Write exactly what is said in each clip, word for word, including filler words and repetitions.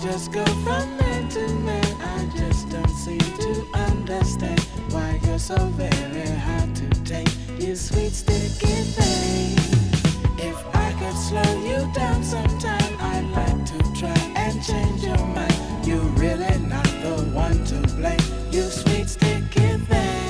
just go from man to man. I just don't seem to understand why you're so very hard to take. You sweet sticky thing. If I could slow you down sometime, I'd like to try and change your mind. You're really not the one to blame. You sweet sticky thing.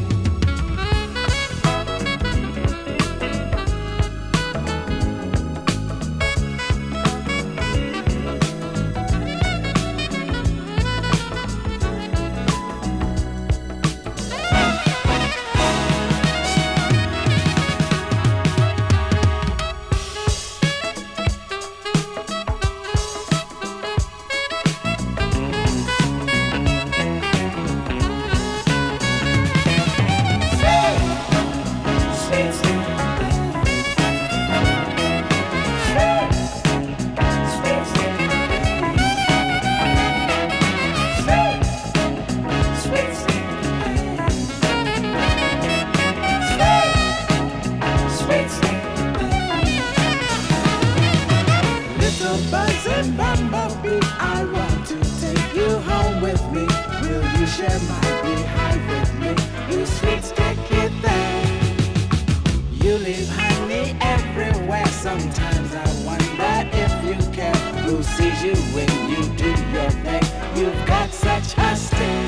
Buzzing bumblebee, I want to take you home with me. Will you share my beehive with me? You sweet sticky thing. You leave honey everywhere. Sometimes I wonder if you care. Who sees you when you do your thing? You've got such a sting.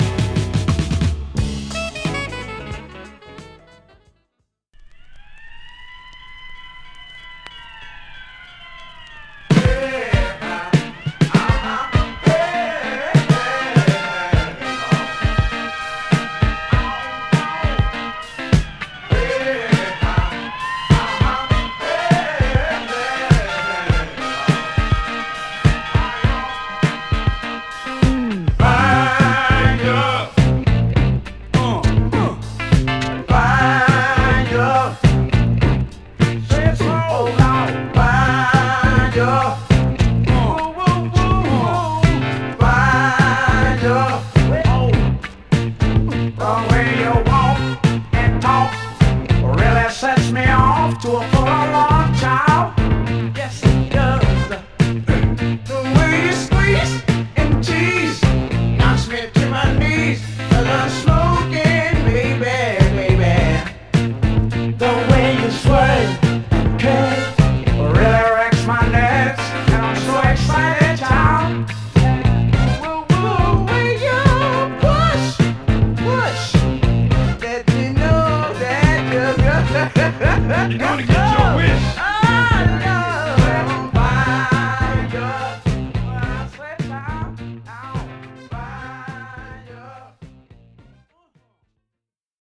To a full long child, yes it does. The way you squeeze and tease knocks me to my knees. Cause I'm smoking, baby, baby. The way you swerve and curve really wrecks my nerves, and I'm so excited, child. Whoa, whoa, way you push, push, let me know that you're good. Gonna go.